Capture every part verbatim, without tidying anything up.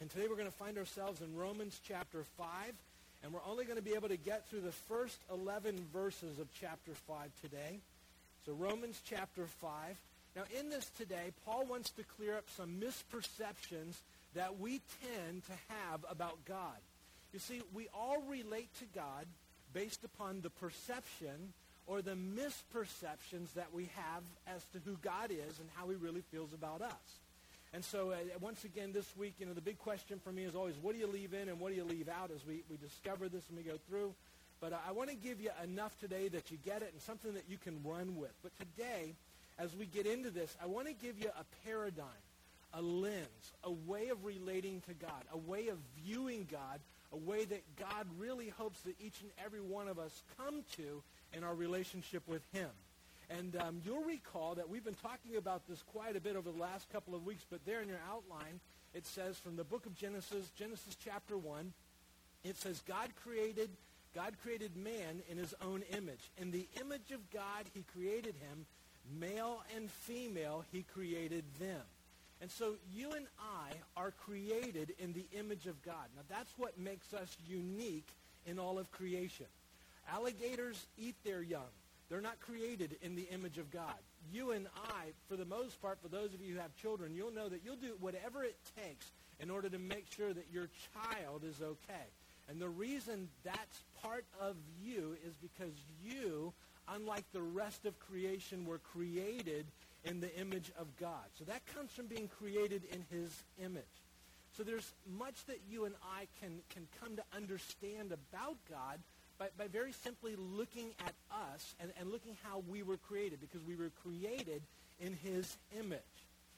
And today we're going to find ourselves in Romans chapter five, and we're only going to be able to get through the first eleven verses of chapter five today. So Romans chapter five. Now in this today, Paul wants to clear up some misperceptions that we tend to have about God. You see, we all relate to God based upon the perception or the misperceptions that we have as to who God is and how he really feels about us. And so uh, once again this week, you know, the big question for me is always, what do you leave in and what do you leave out as we, we discover this and we go through. But uh, I want to give you enough today that you get it and something that you can run with. But today, as we get into this, I want to give you a paradigm, a lens, a way of relating to God, a way of viewing God, a way that God really hopes that each and every one of us come to in our relationship with him. And um, you'll recall that we've been talking about this quite a bit over the last couple of weeks, but there in your outline, it says from the book of Genesis, Genesis chapter one, it says God created, God created man in his own image. In the image of God, he created him. Male and female, he created them. And so you and I are created in the image of God. Now that's what makes us unique in all of creation. Alligators eat their young. They're not created in the image of God. You and I, for the most part, for those of you who have children, you'll know that you'll do whatever it takes in order to make sure that your child is okay. And the reason that's part of you is because you, unlike the rest of creation, were created in the image of God. So that comes from being created in his image. So there's much that you and I can, can come to understand about God by, by very simply looking at us and, and looking how we were created, because we were created in his image.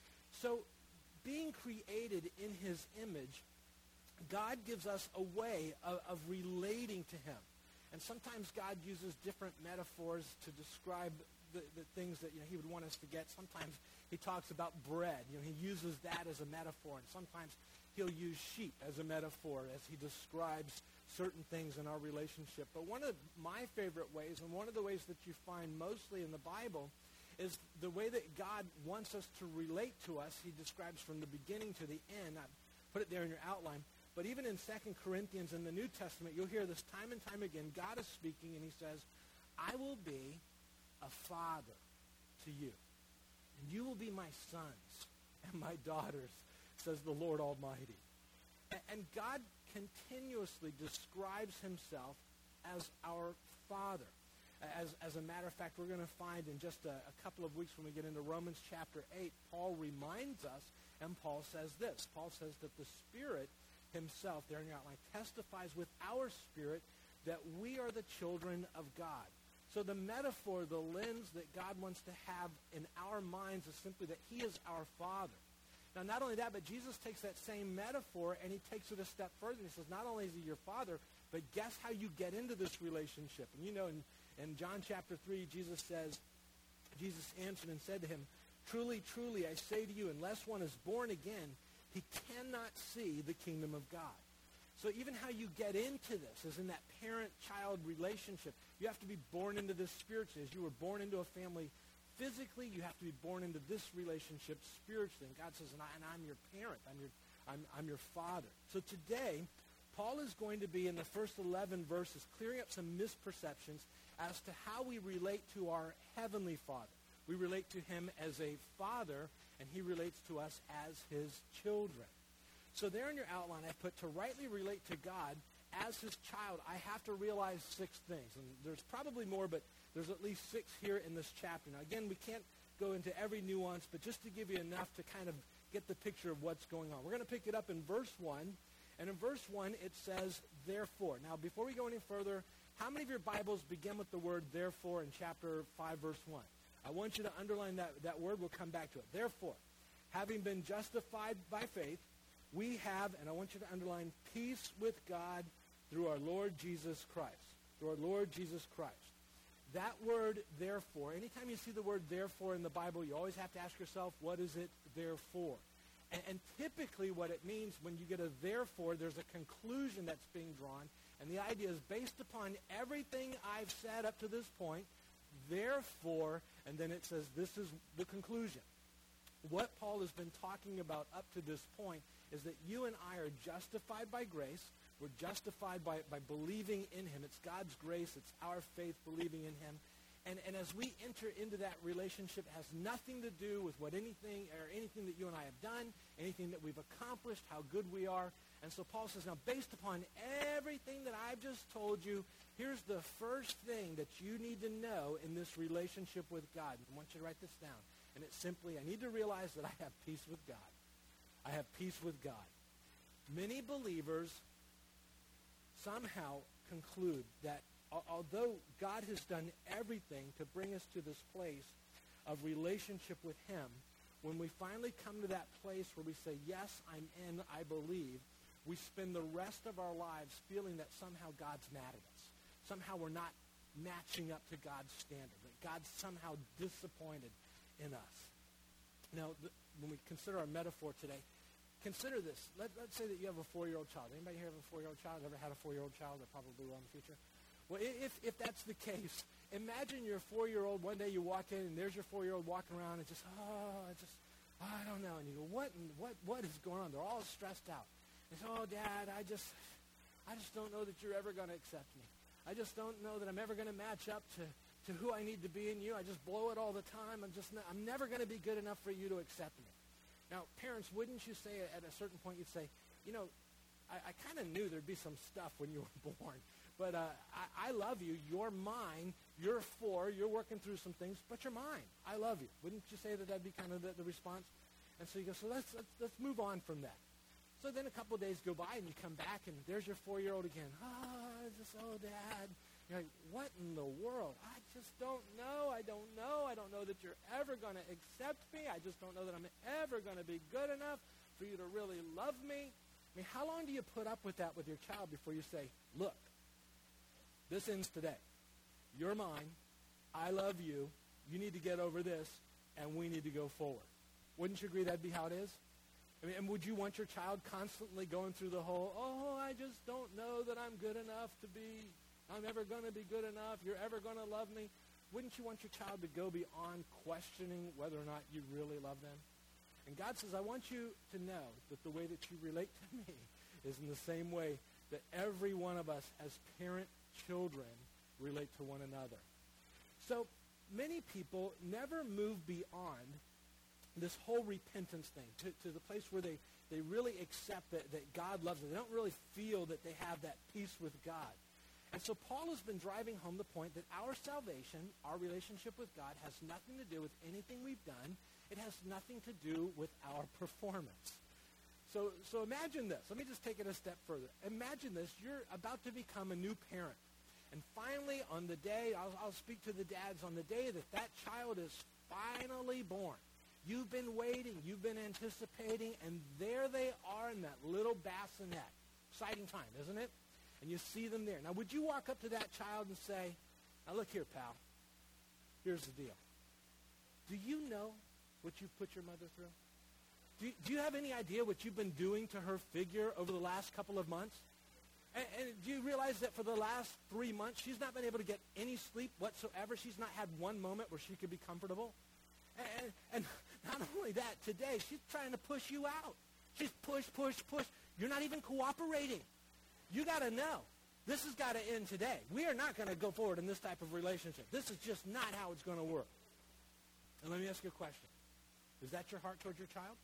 So being created in his image, God gives us a way of, of relating to him. And sometimes God uses different metaphors to describe the, the things that, you know, he would want us to get. Sometimes he talks about bread. You know, he uses that as a metaphor. And sometimes he'll use sheep as a metaphor as he describes certain things in our relationship. But one of my favorite ways, and one of the ways that you find mostly in the Bible, is the way that God wants us to relate to us. He describes from the beginning to the end. I put it there in your outline. But even in Second Corinthians in the New Testament, you'll hear this time and time again. God is speaking, and he says, I will be a father to you, and you will be my sons and my daughters, says the Lord Almighty. And, and God continuously describes himself as our Father. As, as a matter of fact, we're going to find in just a, a couple of weeks when we get into Romans chapter eight, Paul reminds us, and Paul says this. Paul says that the Spirit himself, there in your outline, testifies with our spirit that we are the children of God. So the metaphor, the lens that God wants to have in our minds is simply that he is our Father. Now, not only that, but Jesus takes that same metaphor and he takes it a step further. He says, not only is he your Father, but guess how you get into this relationship. And you know, in, in John chapter three, Jesus says, Jesus answered and said to him, truly, truly, I say to you, unless one is born again, he cannot see the kingdom of God. So even how you get into this is in that parent-child relationship. You have to be born into this spiritually. As you were born into a family physically, you have to be born into this relationship spiritually. And God says, and, I, and I'm your parent. I'm your, I'm, I'm your father. So today, Paul is going to be in the first eleven verses clearing up some misperceptions as to how we relate to our heavenly Father. We relate to him as a father, and he relates to us as his children. So there in your outline, I put to rightly relate to God as his child, I have to realize six things. And there's probably more, but there's at least six here in this chapter. Now, again, we can't go into every nuance, but just to give you enough to kind of get the picture of what's going on. We're going to pick it up in verse one. And in verse one, it says, therefore. Now, before we go any further, how many of your Bibles begin with the word therefore in chapter five, verse one? I want you to underline that, that word. We'll come back to it. Therefore, having been justified by faith, we have, and I want you to underline, peace with God through our Lord Jesus Christ. Through our Lord Jesus Christ. That word, therefore, anytime you see the word therefore in the Bible, you always have to ask yourself, what is it there for? And, and typically what it means when you get a therefore, there's a conclusion that's being drawn. And the idea is based upon everything I've said up to this point, therefore, and then it says this is the conclusion. What Paul has been talking about up to this point is that you and I are justified by grace. We're justified by, by believing in him. It's God's grace. It's our faith believing in him. And, and as we enter into that relationship, it has nothing to do with what anything or anything that you and I have done, anything that we've accomplished, how good we are. And so Paul says, now based upon everything that I've just told you, here's the first thing that you need to know in this relationship with God. I want you to write this down. And it's simply, I need to realize that I have peace with God. I have peace with God. Many believers somehow conclude that although God has done everything to bring us to this place of relationship with him, when we finally come to that place where we say, yes, I'm in, I believe, we spend the rest of our lives feeling that somehow God's mad at us. Somehow we're not matching up to God's standard, that God's somehow disappointed in us. Now, th- when we consider our metaphor today, consider this. Let, let's say that you have a four-year-old child. Anybody here have a four-year-old child? Ever had a four-year-old child? Or probably will in the future. Well, if, if that's the case, imagine your four-year-old, one day you walk in, and there's your four-year-old walking around, and just, oh, it's just, oh, I don't know. And you go, what, what, what is going on? They're all stressed out. They say, oh, Dad, I just, I just don't know that you're ever going to accept me. I just don't know that I'm ever going to match up to, to who I need to be in you. I just blow it all the time. I'm just, not, I'm never going to be good enough for you to accept me. Now, parents, wouldn't you say at a certain point, you'd say, you know, I, I kind of knew there'd be some stuff when you were born. But uh, I, I love you. You're mine. You're four. You're working through some things, but you're mine. I love you. Wouldn't you say that that'd be kind of the, the response? And so you go, so let's, let's let's move on from that. So then a couple of days go by, and you come back, and there's your four-year-old again. Oh, just, oh, Dad. You're like, what in the world? I just don't know. I don't know. I don't know that you're ever going to accept me. I just don't know that I'm ever going to be good enough for you to really love me. I mean, how long do you put up with that with your child before you say, look, this ends today. You're mine. I love you. You need to get over this, and we need to go forward. Wouldn't you agree that'd be how it is? I mean, and would you want your child constantly going through the whole, oh, I just don't know that I'm good enough to be, I'm ever going to be good enough, you're ever going to love me? Wouldn't you want your child to go beyond questioning whether or not you really love them? And God says, I want you to know that the way that you relate to me is in the same way that every one of us as parent children relate to one another. So many people never move beyond this whole repentance thing to, to the place where they, they really accept that, that God loves them. They don't really feel that they have that peace with God. And so Paul has been driving home the point that our salvation, our relationship with God, has nothing to do with anything we've done. It has nothing to do with our performance. So, so imagine this. Let me just take it a step further. Imagine this. You're about to become a new parent. And finally, on the day, I'll, I'll speak to the dads, on the day that that child is finally born, you've been waiting, you've been anticipating, and there they are in that little bassinet. Exciting time, isn't it? And you see them there. Now, would you walk up to that child and say, now look here, pal, here's the deal. Do you know what you've put your mother through? Do you, do you have any idea what you've been doing to her figure over the last couple of months? And, and do you realize that for the last three months, she's not been able to get any sleep whatsoever? She's not had one moment where she could be comfortable? And, and not only that, today, she's trying to push you out. She's push, push, push. You're not even cooperating. You got to know. This has got to end today. We are not going to go forward in this type of relationship. This is just not how it's going to work. And let me ask you a question. Is that your heart towards your child?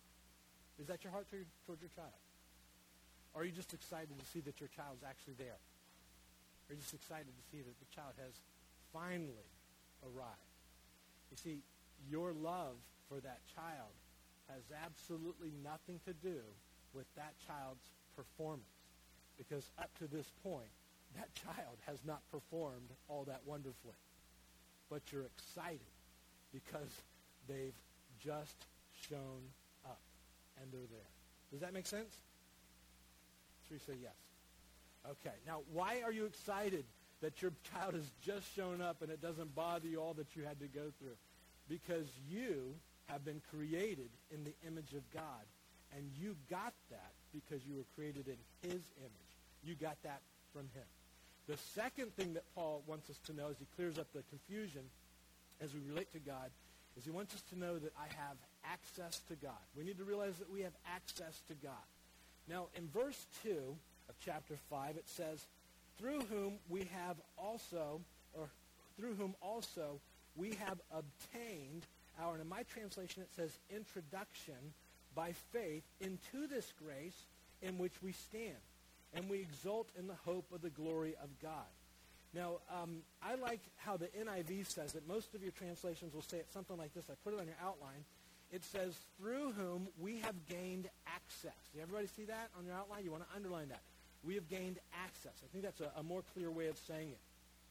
Is that your heart towards your child? Or are you just excited to see that your child's actually there? Or are you just excited to see that the child has finally arrived? You see, your love for that child has absolutely nothing to do with that child's performance. Because up to this point, that child has not performed all that wonderfully. But you're excited because they've just shown up and they're there. Does that make sense? Should we say yes? Okay. Now, why are you excited that your child has just shown up and it doesn't bother you all that you had to go through? Because you have been created in the image of God, and you got that because you were created in his image. You got that from him. The second thing that Paul wants us to know as he clears up the confusion as we relate to God is he wants us to know that I have access to God. We need to realize that we have access to God. Now, in verse two of chapter five, it says, through whom we have also, or through whom also we have obtained our, and in my translation it says, introduction by faith into this grace in which we stand, and we exult in the hope of the glory of God. Now, um, I like how the N I V says it. Most of your translations will say it something like this. I put it on your outline. It says, through whom we have gained access. Did everybody see that on your outline? You want to underline that. We have gained access. I think that's a, a more clear way of saying it.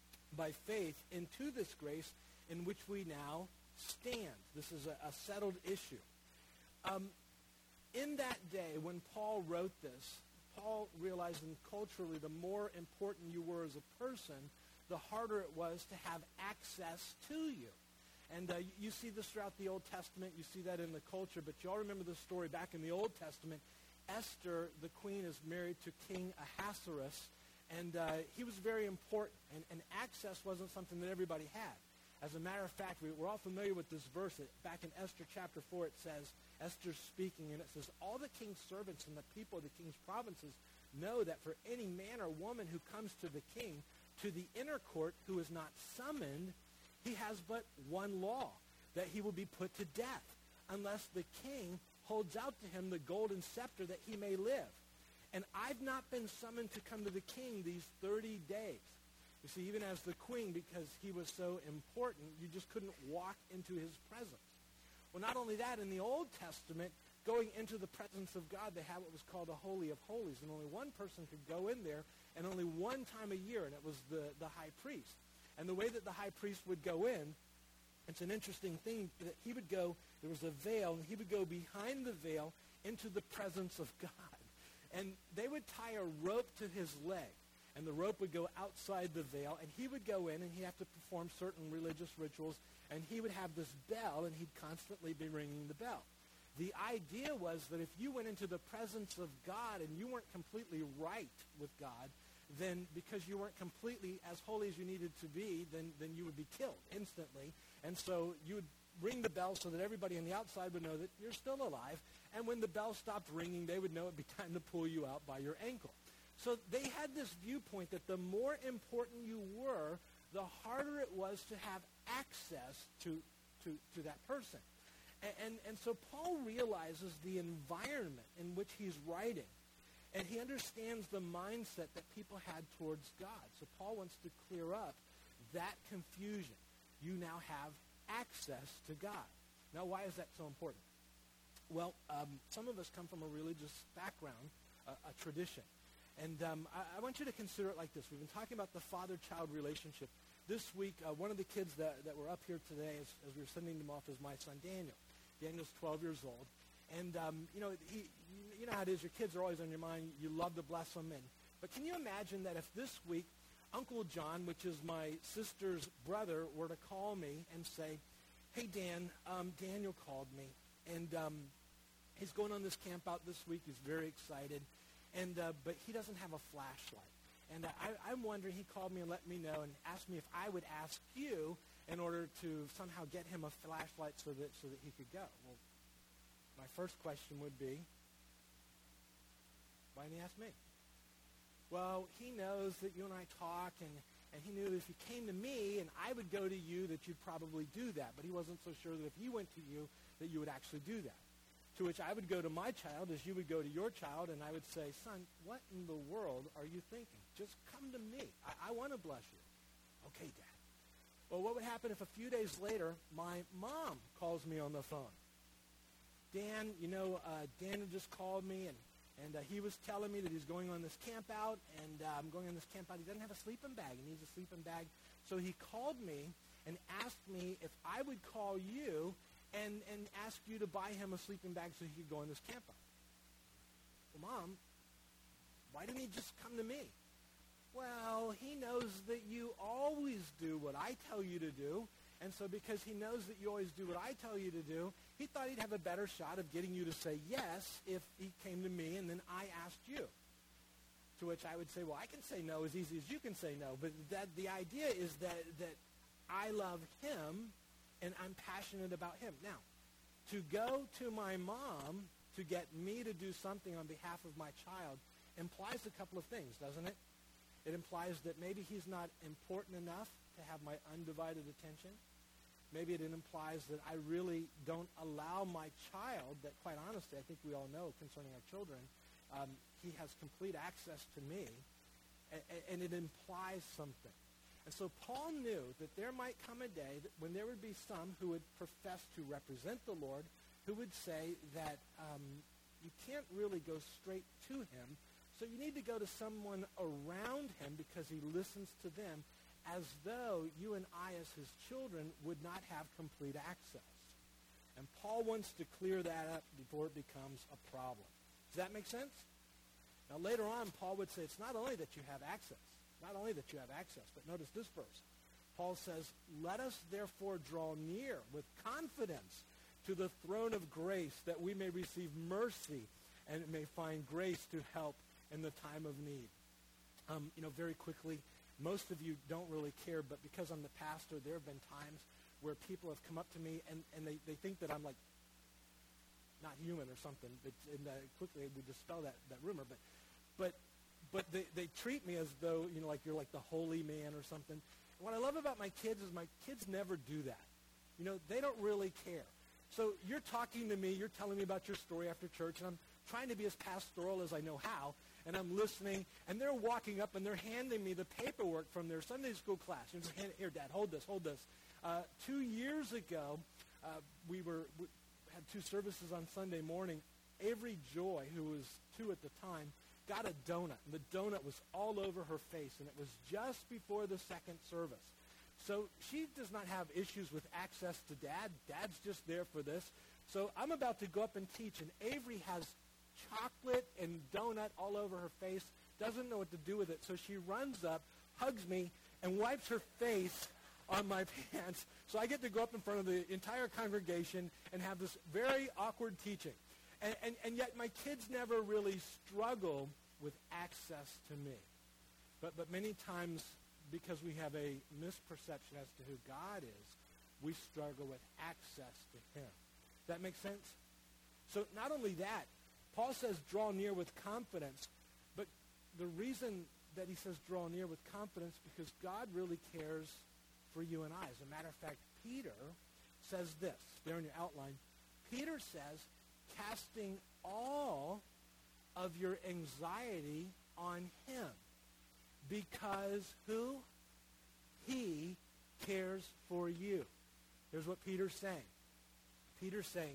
By faith into this grace in which we now stand. This is a, a settled issue. Um, in that day, when Paul wrote this, Paul realized that culturally the more important you were as a person, the harder it was to have access to you. And uh, you see this throughout the Old Testament. You see that in the culture. But you all remember the story back in the Old Testament. Esther, the queen, is married to King Ahasuerus. And uh, he was very important. And, and access wasn't something that everybody had. As a matter of fact, we, we're all familiar with this verse. That back in Esther chapter four, it says, Esther's speaking, and it says, all the king's servants and the people of the king's provinces know that for any man or woman who comes to the king, to the inner court, who is not summoned, he has but one law, that he will be put to death, unless the king holds out to him the golden scepter that he may live. And I've not been summoned to come to the king these thirty days. You see, even as the queen, because he was so important, you just couldn't walk into his presence. Well, not only that, in the Old Testament, going into the presence of God, they had what was called the Holy of Holies, and only one person could go in there, and only one time a year, and it was the, the high priest. And the way that the high priest would go in, it's an interesting thing, that he would go, there was a veil, and he would go behind the veil into the presence of God. And they would tie a rope to his leg, and the rope would go outside the veil, and he would go in, and he'd have to perform certain religious rituals, and he would have this bell, and he'd constantly be ringing the bell. The idea was that if you went into the presence of God and you weren't completely right with God, then because you weren't completely as holy as you needed to be, then, then you would be killed instantly. And so you would ring the bell so that everybody on the outside would know that you're still alive. And when the bell stopped ringing, they would know it would be time to pull you out by your ankle. So they had this viewpoint that the more important you were, the harder it was to have access to, to, to that person. And, and, and so Paul realizes the environment in which he's writing. And he understands the mindset that people had towards God. So Paul wants to clear up that confusion. You now have access to God. Now, why is that so important? Well, um, some of us come from a religious background, a, a tradition. And um, I, I want you to consider it like this. We've been talking about the father-child relationship. This week, uh, one of the kids that, that were up here today, as, as we were sending them off, is my son, Daniel. Daniel's twelve years old. And, um, you know, he, you know how it is. Your kids are always on your mind. You love to bless them. And, but can you imagine that if this week Uncle John, which is my sister's brother, were to call me and say, hey, Dan, um, Daniel called me. And um, he's going on this camp out this week. He's very excited. And uh, but he doesn't have a flashlight. And uh, I, I'm wondering, he called me and let me know and asked me if I would ask you in order to somehow get him a flashlight so that so that he could go. Well, my first question would be, why didn't he ask me? Well, he knows that you and I talk, and, and he knew that if he came to me and I would go to you, that you'd probably do that. But he wasn't so sure that if he went to you, that you would actually do that. To which I would go to my child as you would go to your child, and I would say, son, what in the world are you thinking? Just come to me. I, I want to bless you. Okay, Dad. Well, what would happen if a few days later my mom calls me on the phone? Dan, you know, uh, Daniel just called me, and, and uh, he was telling me that he's going on this camp out, and uh, I'm going on this camp out. He doesn't have a sleeping bag. He needs a sleeping bag. So he called me and asked me if I would call you and, and ask you to buy him a sleeping bag so he could go on this camp out. Well, Mom, why didn't he just come to me? Well, he knows that you always do what I tell you to do. And so because he knows that you always do what I tell you to do, he thought he'd have a better shot of getting you to say yes if he came to me and then I asked you. To which I would say, well, I can say no as easy as you can say no. But that the idea is that, that I love him and I'm passionate about him. Now, To go to my mom to get me to do something on behalf of my child implies a couple of things, doesn't it? It implies that maybe he's not important enough to have my undivided attention. Maybe it implies that I really don't allow my child, that quite honestly, I think we all know concerning our children, um, he has complete access to me, and, and it implies something. And so Paul knew that there might come a day that when there would be some who would profess to represent the Lord, who would say that um, you can't really go straight to him, so you need to go to someone around him because he listens to them, as though you and I as his children would not have complete access. And Paul wants to clear that up before it becomes a problem. Does that make sense? Now later on, Paul would say it's not only that you have access, not only that you have access, but notice this verse. Paul says, let us therefore draw near with confidence to the throne of grace that we may receive mercy and may find grace to help in the time of need. Um, you know, very quickly, most of you don't really care, but because I'm the pastor, there have been times where people have come up to me and, and they, they think that I'm like not human or something. But, and uh, quickly we dispel that, that rumor. But but but they, they treat me as though, you know, like you're like the holy man or something. And what I love about my kids is my kids never do that. You know, they don't really care. So you're talking to me, you're telling me about your story after church, and I'm trying to be as pastoral as I know how, and I'm listening, and they're walking up and they're handing me the paperwork from their Sunday school class. And they're saying, here, Dad, hold this, hold this. Uh, two years ago, uh, we were we had two services on Sunday morning. Avery Joy, who was two at the time, got a donut, and the donut was all over her face, and it was just before the second service. So she does not have issues with access to Dad. Dad's just there for this. So I'm about to go up and teach, and Avery has chocolate and donut all over her face, doesn't know what to do with it. So she runs up, hugs me, and wipes her face on my pants. So I get to go up in front of the entire congregation and have this very awkward teaching. And, and, and yet my kids never really struggle with access to me. But, but many times, because we have a misperception as to who God is, we struggle with access to him. Does that make sense? So not only that, Paul says draw near with confidence, but the reason that he says draw near with confidence because God really cares for you and I. As a matter of fact, Peter says this, there in your outline. Peter says, casting all of your anxiety on him, because who? He cares for you. Here's what Peter's saying. Peter's saying,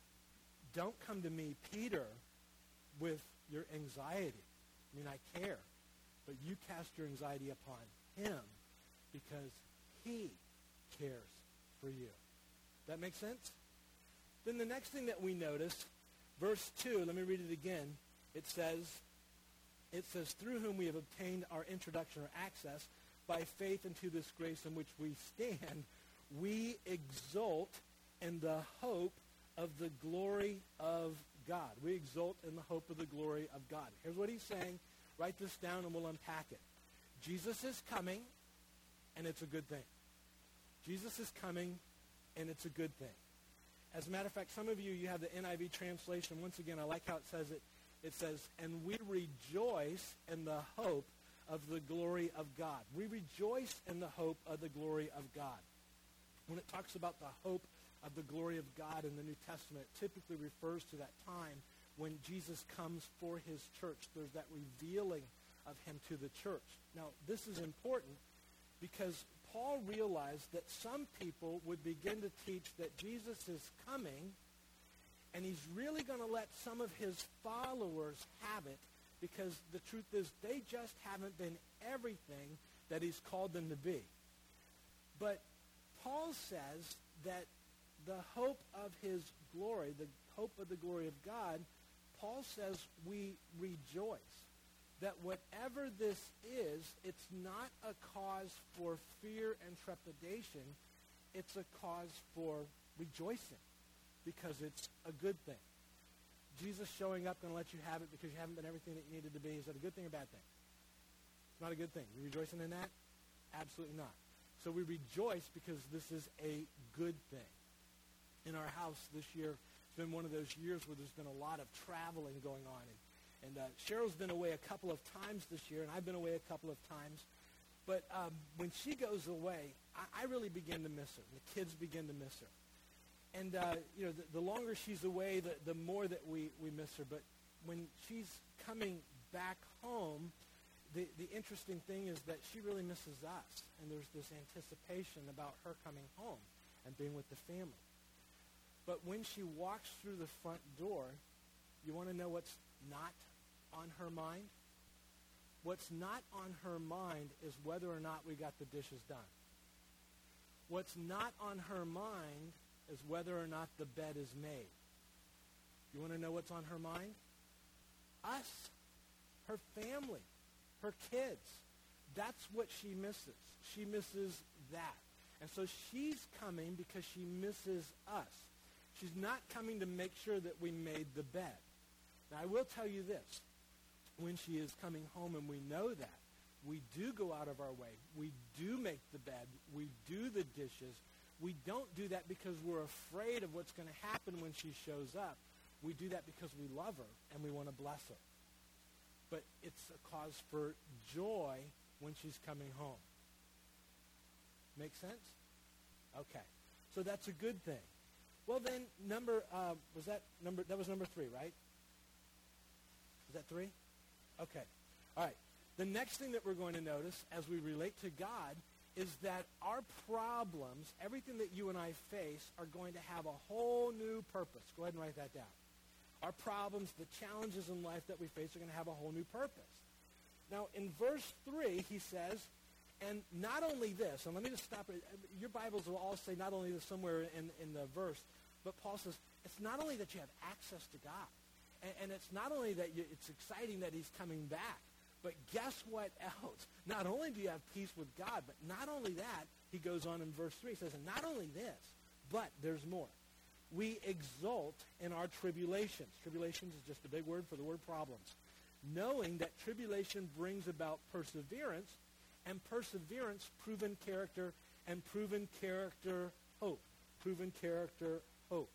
don't come to me, Peter, with your anxiety. I mean, I care. But you cast your anxiety upon him because he cares for you. That make sense? Then the next thing that we notice, verse two, let me read it again. It says, it says, through whom we have obtained our introduction or access by faith into this grace in which we stand, we exult in the hope of the glory of God. We exult in the hope of the glory of God. Here's what he's saying. Write this down and we'll unpack it. Jesus is coming, and it's a good thing. Jesus is coming, and it's a good thing. As a matter of fact, some of you, you have the N I V translation. Once again, I like how it says it. It says, and we rejoice in the hope of the glory of God. We rejoice in the hope of the glory of God. When it talks about the hope of the glory of God in the New Testament, it typically refers to that time when Jesus comes for his church. There's that revealing of him to the church. Now, this is important because Paul realized that some people would begin to teach that Jesus is coming, and he's really going to let some of his followers have it because the truth is they just haven't been everything that he's called them to be. But Paul says that the hope of his glory, the hope of the glory of God, Paul says we rejoice. That whatever this is, it's not a cause for fear and trepidation. It's a cause for rejoicing because it's a good thing. Jesus showing up going to let you have it because you haven't been everything that you needed to be. Is that a good thing or bad thing? It's not a good thing. You rejoicing in that? Absolutely not. So we rejoice because this is a good thing. in our house this year. It's been one of those years where there's been a lot of traveling going on. And, and uh, Cheryl's been away a couple of times this year, and I've been away a couple of times. But um, when she goes away, I, I really begin to miss her. The kids begin to miss her. And, uh, you know, the, the longer she's away, the, the more that we, we miss her. But when she's coming back home, the, the interesting thing is that she really misses us. And there's this anticipation about her coming home and being with the family. But when she walks through the front door, you want to know what's not on her mind? What's not on her mind is whether or not we got the dishes done. What's not on her mind is whether or not the bed is made. You want to know what's on her mind? Us, her family, her kids. That's what she misses. She misses that. And so she's coming because she misses us. She's not coming to make sure that we made the bed. Now, I will tell you this. When she is coming home and we know that, we do go out of our way. We do make the bed. We do the dishes. We don't do that because we're afraid of what's going to happen when she shows up. We do that because we love her and we want to bless her. But it's a cause for joy when she's coming home. Make sense? Okay. So that's a good thing. Well, then, number, uh, was that number, that was number three, right? Is that three? Okay. All right. The next thing that we're going to notice as we relate to God is that our problems, everything that you and I face, are going to have a whole new purpose. Go ahead and write that down. Our problems, the challenges in life that we face are going to have a whole new purpose. Now, in verse three, he says, and not only this, and let me just stop it. Your Bibles will all say not only this somewhere in, in the verse, but Paul says, it's not only that you have access to God, and, and it's not only that you, it's exciting that he's coming back, but guess what else? Not only do you have peace with God, but not only that, he goes on in verse three, he says, and not only this, but there's more. We exult in our tribulations. Tribulations is just a big word for the word problems. Knowing that tribulation brings about perseverance, and perseverance, proven character, and proven character, hope. Proven character, hope.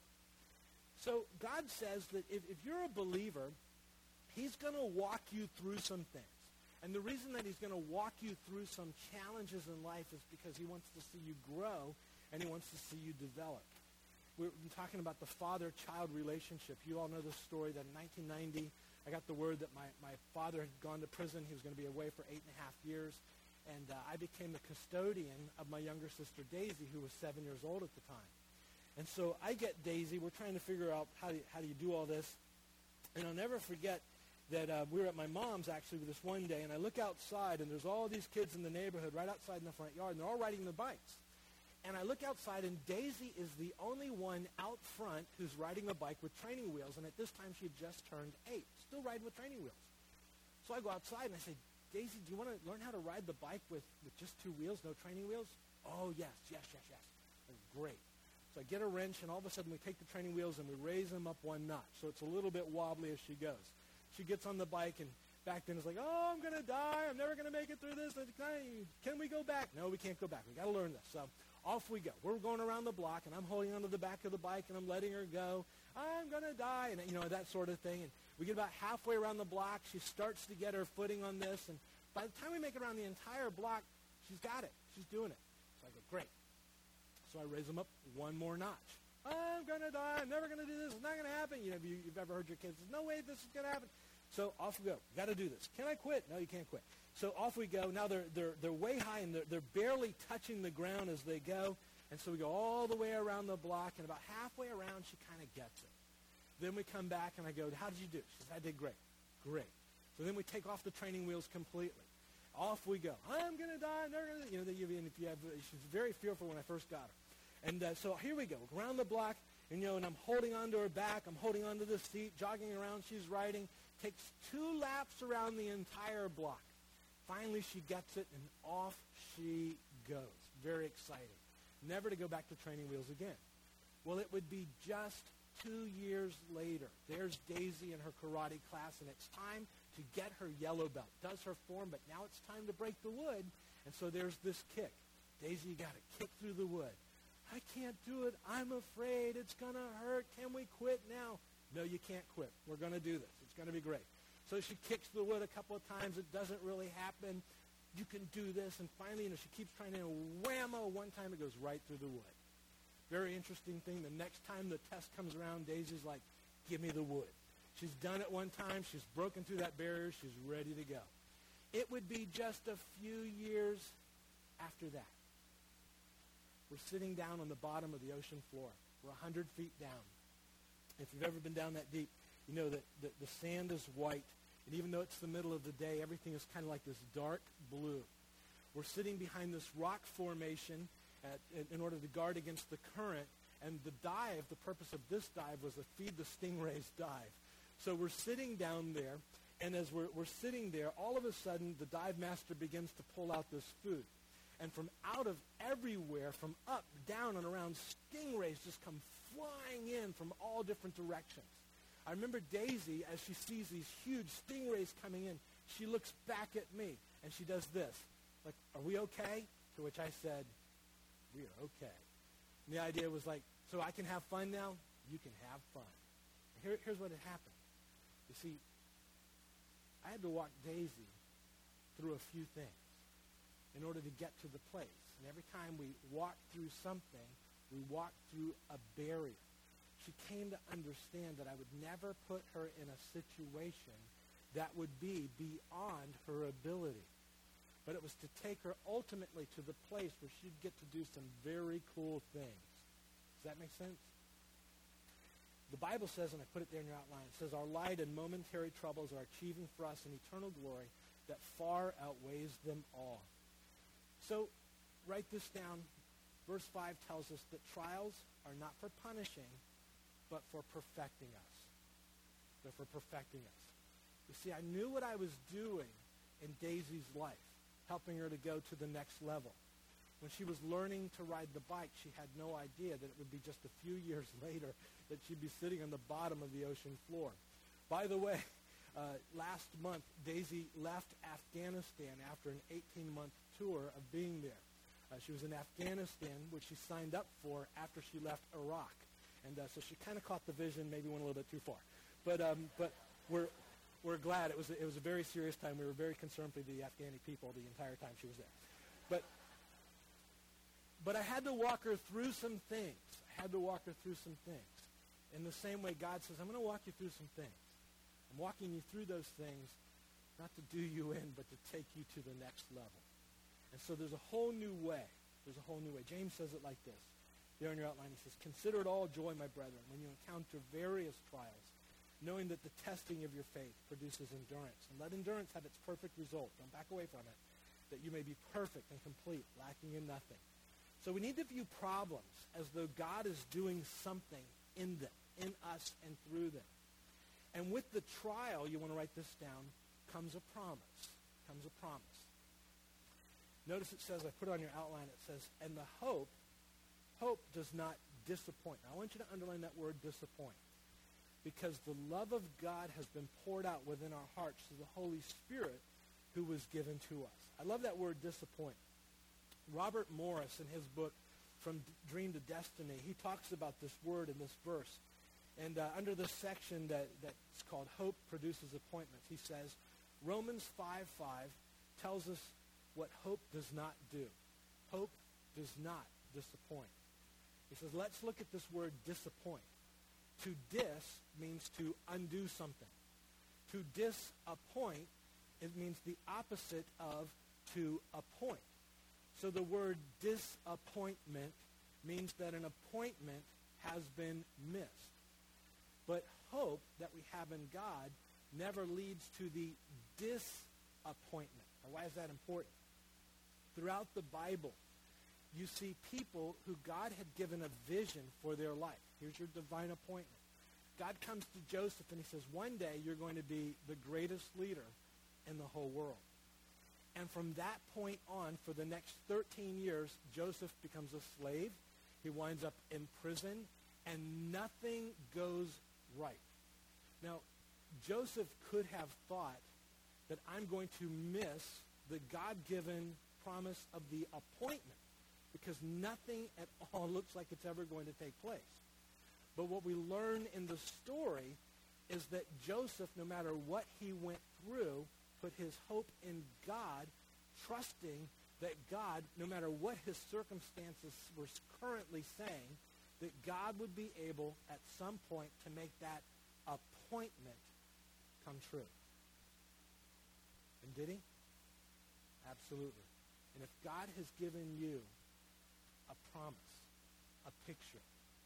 So God says that if, if you're a believer, he's going to walk you through some things. And the reason that he's going to walk you through some challenges in life is because he wants to see you grow, and he wants to see you develop. We've been talking about the father-child relationship. You all know the story that in nineteen ninety, I got the word that my, my father had gone to prison. He was going to be away for eight and a half years. And uh, I became the custodian of my younger sister, Daisy, who was seven years old at the time. And so I get Daisy. We're trying to figure out how do you, how do you do all this. And I'll never forget that uh, we were at my mom's, actually, this one day, and I look outside, and there's all these kids in the neighborhood right outside in the front yard, and they're all riding their bikes. And I look outside, and Daisy is the only one out front who's riding a bike with training wheels, and at this time she had just turned eight, still riding with training wheels. So I go outside, and I say, Daisy, do you want to learn how to ride the bike with, with just two wheels, no training wheels? Oh, yes, yes, yes, yes. I go, great. So I get a wrench, and all of a sudden we take the training wheels and we raise them up one notch. So it's a little bit wobbly as she goes. She gets on the bike, and back then it's like, oh, I'm going to die. I'm never going to make it through this. Can we go back? No, we can't go back. We got to learn this. So off we go. We're going around the block, and I'm holding onto the back of the bike, and I'm letting her go. I'm going to die, and, you know, that sort of thing. And we get about halfway around the block. She starts to get her footing on this, and by the time we make it around the entire block, she's got it. She's doing it. So I go, great. So I raise them up one more notch. I'm going to die. I'm never going to do this. It's not going to happen. You know, if you, you've ever heard your kids say, no way this is going to happen. So off we go. Got to do this. Can I quit? No, you can't quit. So off we go. Now they're, they're, they're way high, and they're, they're barely touching the ground as they go. And so we go all the way around the block, and about halfway around, she kind of gets it. Then we come back, and I go, how did you do? She says, I did great. Great. So then we take off the training wheels completely. Off we go. I'm going to die. I'm never going to, you know, and if you have, she's very fearful when I first got her. And uh, so here we go, around the block, and, you know, and I'm holding onto her back. I'm holding onto the seat, jogging around. She's riding. Takes two laps around the entire block. Finally, she gets it, and off she goes. Very exciting. Never to go back to training wheels again. Well, it would be just two years later. There's Daisy in her karate class, and it's time to get her yellow belt. Does her form, but now it's time to break the wood. And so there's this kick. Daisy, you got to kick through the wood. I can't do it. I'm afraid. It's going to hurt. Can we quit now? No, you can't quit. We're going to do this. It's going to be great. So she kicks the wood a couple of times. It doesn't really happen. You can do this. And finally, you know, she keeps trying to, whammo, one time it goes right through the wood. Very interesting thing. The next time the test comes around, Daisy's like, give me the wood. She's done it one time. She's broken through that barrier. She's ready to go. It would be just a few years after that. We're sitting down on the bottom of the ocean floor. We're one hundred feet down. If you've ever been down that deep, you know that the, the sand is white. And even though it's the middle of the day, everything is kind of like this dark blue. We're sitting behind this rock formation at, in, in order to guard against the current. And the dive, the purpose of this dive was to feed the stingrays dive. So we're sitting down there, and as we're, we're sitting there, all of a sudden the dive master begins to pull out this food. And from out of everywhere, from up, down, and around, stingrays just come flying in from all different directions. I remember Daisy, as she sees these huge stingrays coming in, she looks back at me, and she does this. Like, are we okay? To which I said, we are okay. And the idea was like, so I can have fun now? You can have fun. Here, here's what had happened. You see, I had to walk Daisy through a few things in order to get to the place. And every time we walked through something, we walked through a barrier. She came to understand that I would never put her in a situation that would be beyond her ability. But it was to take her ultimately to the place where she'd get to do some very cool things. Does that make sense? The Bible says, and I put it there in your outline, it says, our light and momentary troubles are achieving for us an eternal glory that far outweighs them all. So, write this down. Verse five tells us that trials are not for punishing, but for perfecting us. They're for perfecting us. You see, I knew what I was doing in Daisy's life, helping her to go to the next level. When she was learning to ride the bike, she had no idea that it would be just a few years later that she'd be sitting on the bottom of the ocean floor. By the way, uh, last month, Daisy left Afghanistan after an eighteen-month tour of being there. Uh, she was in Afghanistan, which she signed up for after she left Iraq. And uh, so she kind of caught the vision, maybe went a little bit too far. But um, but we're we're glad. It was, a, it was a very serious time. We were very concerned for the Afghani people the entire time she was there. But But I had to walk her through some things. I had to walk her through some things. In the same way God says, I'm going to walk you through some things. I'm walking you through those things not to do you in, but to take you to the next level. And so there's a whole new way. There's a whole new way. James says it like this. There in your outline, he says, consider it all joy, my brethren, when you encounter various trials, knowing that the testing of your faith produces endurance. And let endurance have its perfect result. Don't back away from it. That you may be perfect and complete, lacking in nothing. So we need to view problems as though God is doing something in them, in us and through them. And with the trial, you want to write this down, comes a promise. Comes a promise. Notice it says, I put it on your outline, it says, and the hope, hope does not disappoint. Now, I want you to underline that word disappoint. Because the love of God has been poured out within our hearts through the Holy Spirit who was given to us. I love that word disappoint. Robert Morris, in his book, From Dream to Destiny, he talks about this word in this verse. And uh, under this section that, that's called Hope Produces Appointments, he says, Romans five five tells us what hope does not do. Hope does not disappoint. He says, let's look at this word disappoint. To dis means to undo something. To disappoint, it means the opposite of to appoint. So the word disappointment means that an appointment has been missed. But hope that we have in God never leads to the disappointment. Now, why is that important? Throughout the Bible, you see people who God had given a vision for their life. Here's your divine appointment. God comes to Joseph and he says, one day you're going to be the greatest leader in the whole world. And from that point on, for the next thirteen years, Joseph becomes a slave. He winds up in prison, and nothing goes right. Now, Joseph could have thought that I'm going to miss the God-given promise of the appointment. because nothing at all looks like it's ever going to take place. But what we learn in the story is that Joseph, no matter what he went through, put his hope in God, trusting that God, no matter what his circumstances were currently saying, that God would be able at some point to make that appointment come true. And did he? Absolutely. And if God has given you a promise, a picture,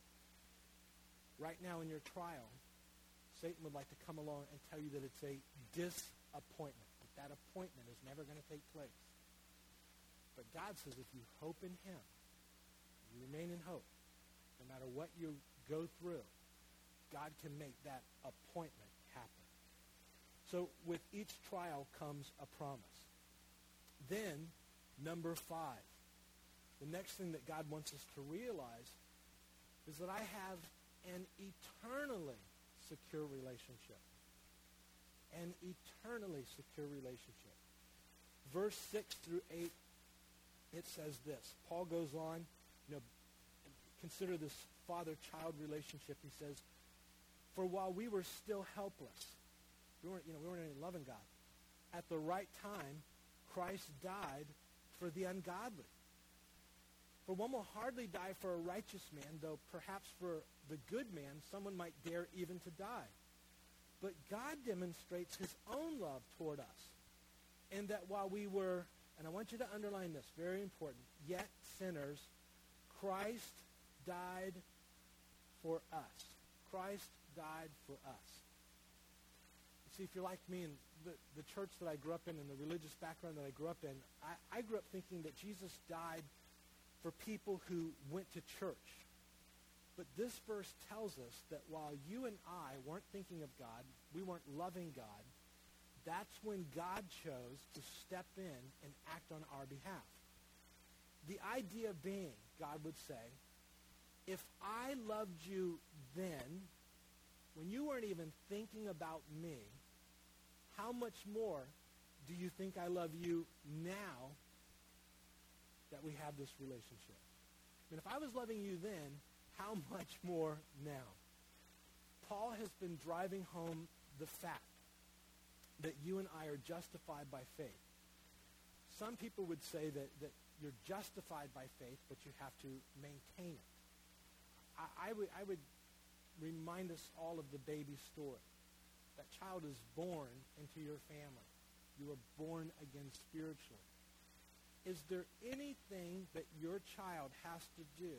right now in your trial, Satan would like to come along and tell you that it's a disappointment, that that appointment is never going to take place. But God says if you hope in him, you remain in hope, no matter what you go through, God can make that appointment happen. So with each trial comes a promise. Then, number five, the next thing that God wants us to realize is that I have an eternally secure relationship. An eternally secure relationship. Verse six through eight, it says this. Paul goes on, you know, consider this father-child relationship. He says, for while we were still helpless, we weren't, you know, we weren't any loving God, at the right time, Christ died for the ungodly. For one will hardly die for a righteous man, though perhaps for the good man, someone might dare even to die. But God demonstrates his own love toward us, in that while we were, and I want you to underline this, very important, yet sinners, Christ died for us. Christ died for us. You see, if you're like me and the, the church that I grew up in and the religious background that I grew up in, I, I grew up thinking that Jesus died for people who went to church. But this verse tells us that while you and I weren't thinking of God, we weren't loving God, that's when God chose to step in and act on our behalf. The idea being, God would say, if I loved you then, when you weren't even thinking about me, how much more do you think I love you now that we have this relationship? I mean, if I was loving you then, how much more now? Paul has been driving home the fact that you and I are justified by faith. Some people would say that, that you're justified by faith, but you have to maintain it. I, I, would, I would remind us all of the baby story. That child is born into your family. You were born again spiritually. Is there anything that your child has to do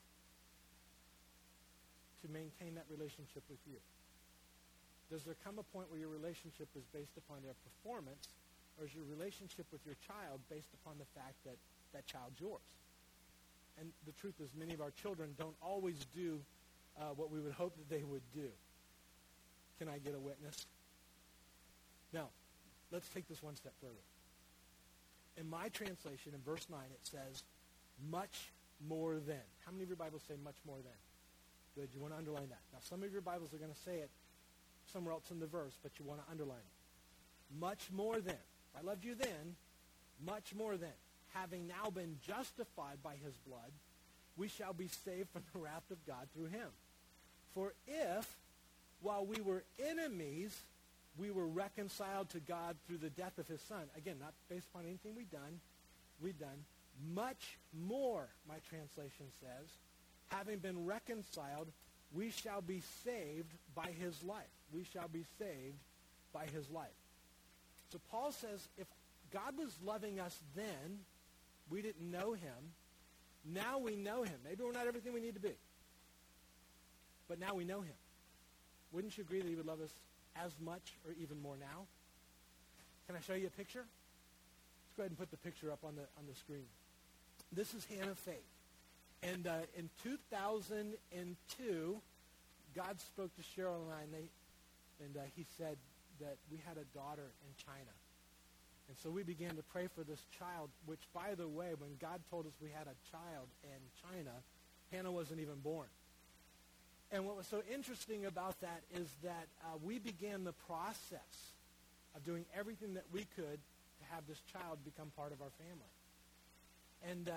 to maintain that relationship with you? Does there come a point where your relationship is based upon their performance, or is your relationship with your child based upon the fact that that child's yours? And the truth is, many of our children don't always do uh, what we would hope that they would do. Can I get a witness? Now, let's take this one step further. In my translation, in verse nine, it says, much more than. How many of your Bibles say much more than? Good, you want to underline that. Now, some of your Bibles are going to say it somewhere else in the verse, but you want to underline it. Much more than. I loved you then, much more than. Having now been justified by his blood, we shall be saved from the wrath of God through him. For if, while we were enemies, we were reconciled to God through the death of his son. Again, not based upon anything we've done. We've done much more, my translation says. Having been reconciled, we shall be saved by his life. We shall be saved by his life. So Paul says, if God was loving us then, we didn't know him. Now we know him. Maybe we're not everything we need to be. But now we know him. Wouldn't you agree that he would love us as much or even more now? Can I show you a picture? Let's go ahead and put the picture up on the on the screen. This is Hannah Faith. And uh, in two thousand two, God spoke to Cheryl and I, and, they, and uh, he said that we had a daughter in China. And so we began to pray for this child, which, by the way, when God told us we had a child in China, Hannah wasn't even born. And what was so interesting about that is that uh, we began the process of doing everything that we could to have this child become part of our family. And uh,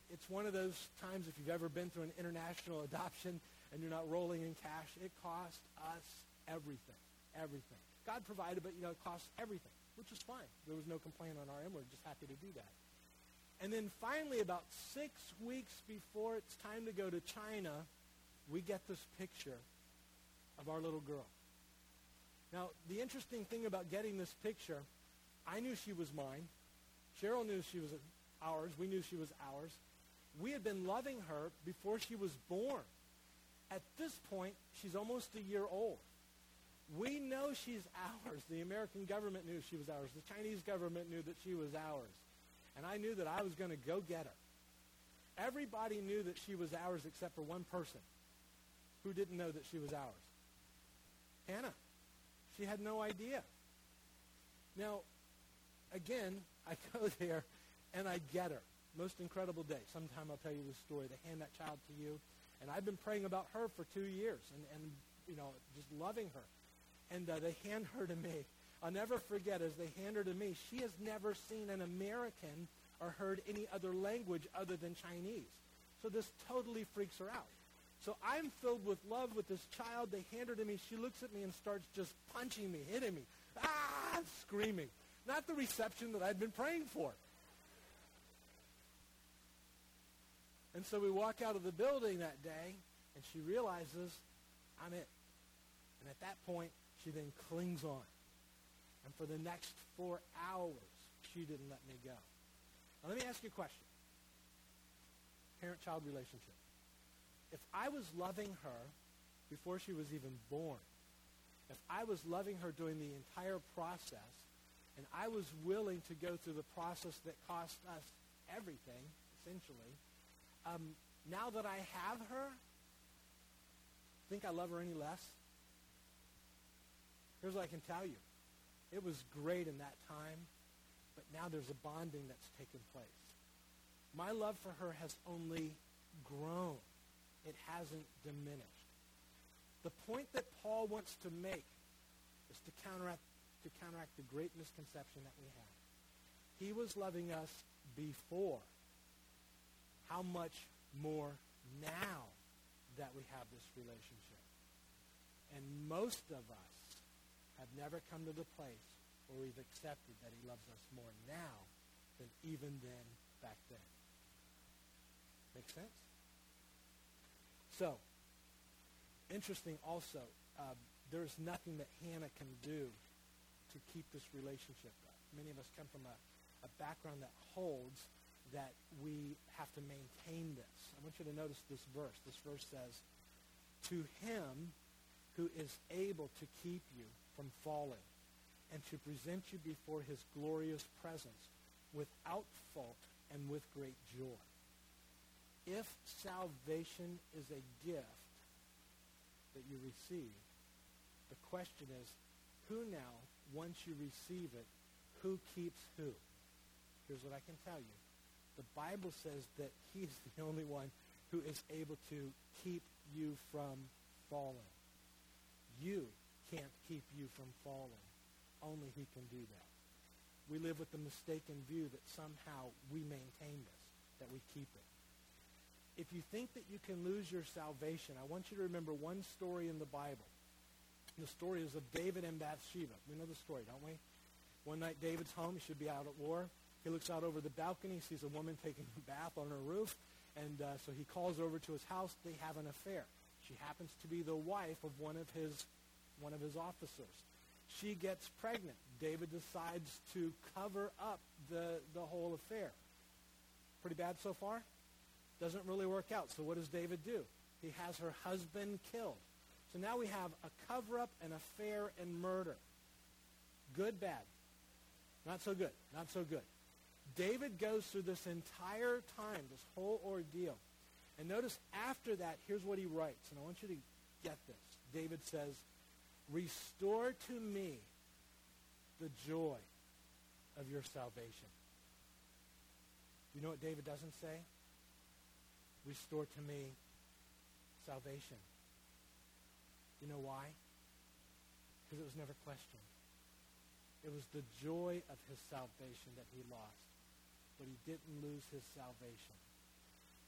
it's one of those times, if you've ever been through an international adoption and you're not rolling in cash, it cost us everything, everything. God provided, but, you know, it cost everything, which is fine. There was no complaint on our end. We're just happy to do that. And then finally, about six weeks before it's time to go to China, we get this picture of our little girl. Now, the interesting thing about getting this picture, I knew she was mine. Cheryl knew she was ours. We knew she was ours. We had been loving her before she was born. At this point, she's almost a year old. We know she's ours. The American government knew she was ours. The Chinese government knew that she was ours. And I knew that I was going to go get her. Everybody knew that she was ours except for one person who didn't know that she was ours. Hannah. She had no idea. Now, again, I go there and I get her. Most incredible day. Sometime I'll tell you this story. They hand that child to you. And I've been praying about her for two years and, and you know, just loving her. And uh, they hand her to me. I'll never forget, as they hand her to me, she has never seen an American or heard any other language other than Chinese. So this totally freaks her out. So I'm filled with love with this child. They hand her to me. She looks at me and starts just punching me, hitting me, ah, screaming. Not the reception that I'd been praying for. And so we walk out of the building that day, and she realizes I'm it. And at that point, she then clings on. And for the next four hours, she didn't let me go. Now, let me ask you a question. Parent-child relationship. If I was loving her before she was even born, if I was loving her during the entire process, and I was willing to go through the process that cost us everything, essentially, um, now that I have her, think I love her any less? Here's what I can tell you. It was great in that time, but now there's a bonding that's taken place. My love for her has only grown. It hasn't diminished. The point that Paul wants to make is to counteract, to counteract the great misconception that we have. He was loving us before. How much more now that we have this relationship? And most of us have never come to the place where we've accepted that he loves us more now than even then back then. Make sense? So, interesting also, uh, there's nothing that Hannah can do to keep this relationship up. Many of us come from a, a background that holds that we have to maintain this. I want you to notice this verse. This verse says, to him who is able to keep you from falling and to present you before his glorious presence without fault and with great joy. If salvation is a gift that you receive, the question is, who now, once you receive it, who keeps who? Here's what I can tell you. The Bible says that he's the only one who is able to keep you from falling. You can't keep you from falling. Only he can do that. We live with the mistaken view that somehow we maintain this, that we keep it. If you think that you can lose your salvation, I want you to remember one story in the Bible. The story is of David and Bathsheba. We know the story, don't we? One night David's home. He should be out at war. He looks out over the balcony, sees a woman taking a bath on her roof, and uh, so he calls over to his house. They have an affair. She happens to be the wife of one of his one of his officers. She gets pregnant. David decides to cover up the, the whole affair. Pretty bad so far? Doesn't really work out. So what does David do? He has her husband killed. So now we have a cover-up, an affair, and murder. Good, bad. Not so good. Not so good. David goes through this entire time, this whole ordeal. And notice after that, here's what he writes. And I want you to get this. David says, restore to me the joy of your salvation. You know what David doesn't say? Restore to me salvation. You know why? Because it was never questioned. It was the joy of his salvation that he lost. But he didn't lose his salvation.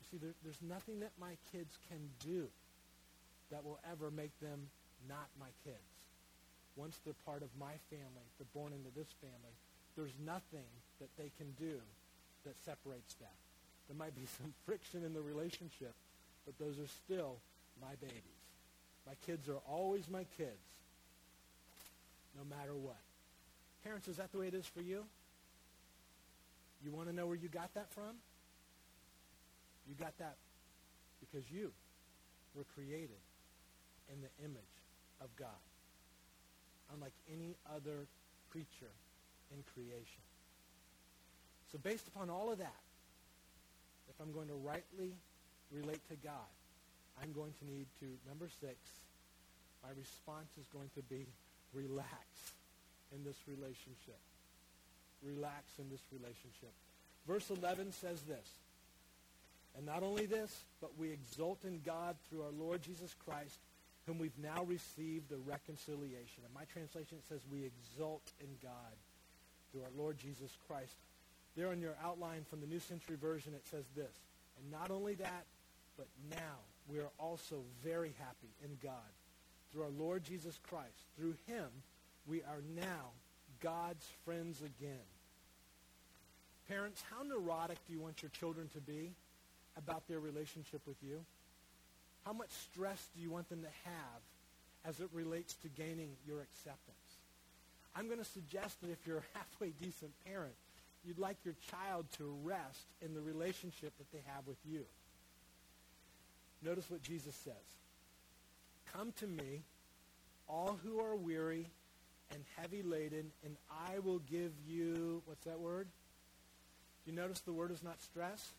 See, there, there's nothing that my kids can do that will ever make them not my kids. Once they're part of my family, they're born into this family, there's nothing that they can do that separates that. There might be some friction in the relationship, but those are still my babies. My kids are always my kids, no matter what. Parents, is that the way it is for you? You want to know where you got that from? You got that because you were created in the image of God, unlike any other creature in creation. So based upon all of that, if I'm going to rightly relate to God, I'm going to need to, number six, my response is going to be relax in this relationship. Relax in this relationship. Verse eleven says this, and not only this, but we exult in God through our Lord Jesus Christ, whom we've now received the reconciliation. In my translation, it says we exult in God through our Lord Jesus Christ. There on your outline from the New Century Version, it says this, and not only that, but now we are also very happy in God through our Lord Jesus Christ. Through him, we are now God's friends again. Parents, how neurotic do you want your children to be about their relationship with you? How much stress do you want them to have as it relates to gaining your acceptance? I'm going to suggest that if you're a halfway decent parent, you'd like your child to rest in the relationship that they have with you. Notice what Jesus says. Come to me, all who are weary and heavy laden, and I will give you, what's that word? Do you notice the word is not stress?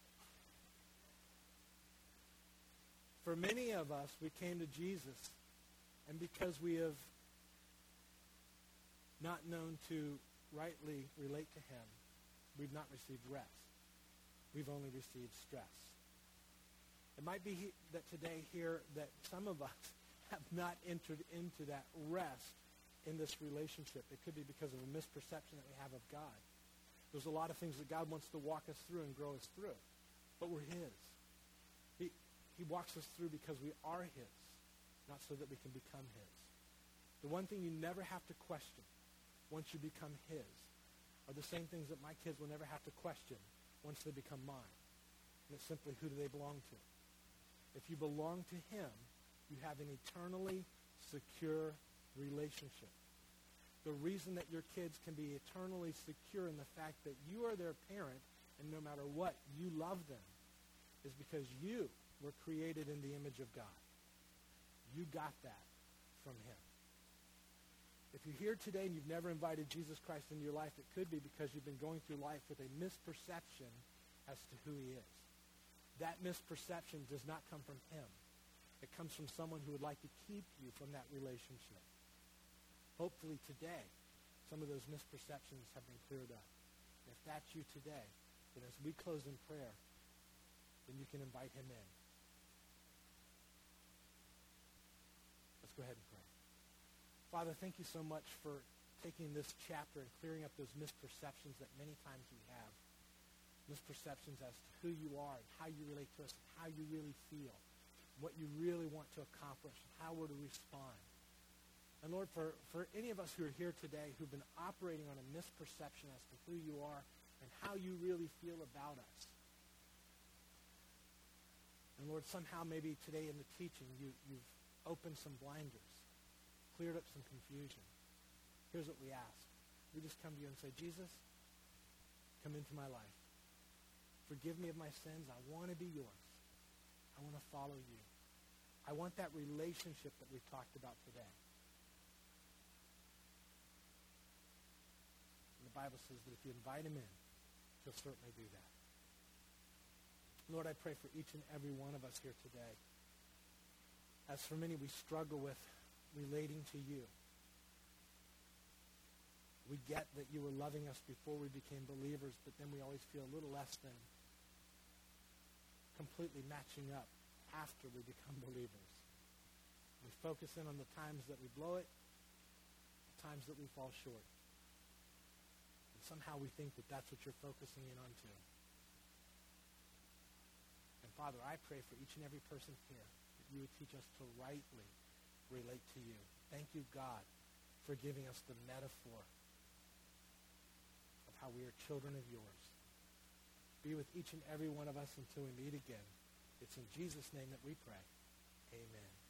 For many of us, we came to Jesus, and because we have not known to rightly relate to him, we've not received rest. We've only received stress. It might be he- that today here that some of us have not entered into that rest in this relationship. It could be because of a misperception that we have of God. There's a lot of things that God wants to walk us through and grow us through, but we're his. He, he walks us through because we are his, not so that we can become his. The one thing you never have to question once you become his are the same things that my kids will never have to question once they become mine. And it's simply, who do they belong to? If you belong to him, you have an eternally secure relationship. The reason that your kids can be eternally secure in the fact that you are their parent, and no matter what, you love them, is because you were created in the image of God. You got that from him. If you're here today and you've never invited Jesus Christ into your life, it could be because you've been going through life with a misperception as to who he is. That misperception does not come from him. It comes from someone who would like to keep you from that relationship. Hopefully today, some of those misperceptions have been cleared up. And if that's you today, then as we close in prayer, then you can invite him in. Let's go ahead and pray. Father, thank you so much for taking this chapter and clearing up those misperceptions that many times we have. Misperceptions as to who you are and how you relate to us and how you really feel, what you really want to accomplish, and how we're to respond. And Lord, for, for any of us who are here today who've been operating on a misperception as to who you are and how you really feel about us, and Lord, somehow maybe today in the teaching you, you've opened some blinders, cleared up some confusion. Here's what we ask. We just come to you and say, Jesus, come into my life. Forgive me of my sins. I want to be yours. I want to follow you. I want that relationship that we've talked about today. And the Bible says that if you invite him in, he'll certainly do that. Lord, I pray for each and every one of us here today. As for many, we struggle with relating to you. We get that you were loving us before we became believers, but then we always feel a little less than completely matching up after we become believers. We focus in on the times that we blow it, the times that we fall short. And somehow we think that that's what you're focusing in on too. And Father, I pray for each and every person here that you would teach us to rightly relate to you. Thank you, God, for giving us the metaphor of how we are children of yours. Be with each and every one of us until we meet again. It's in Jesus' name that we pray. Amen.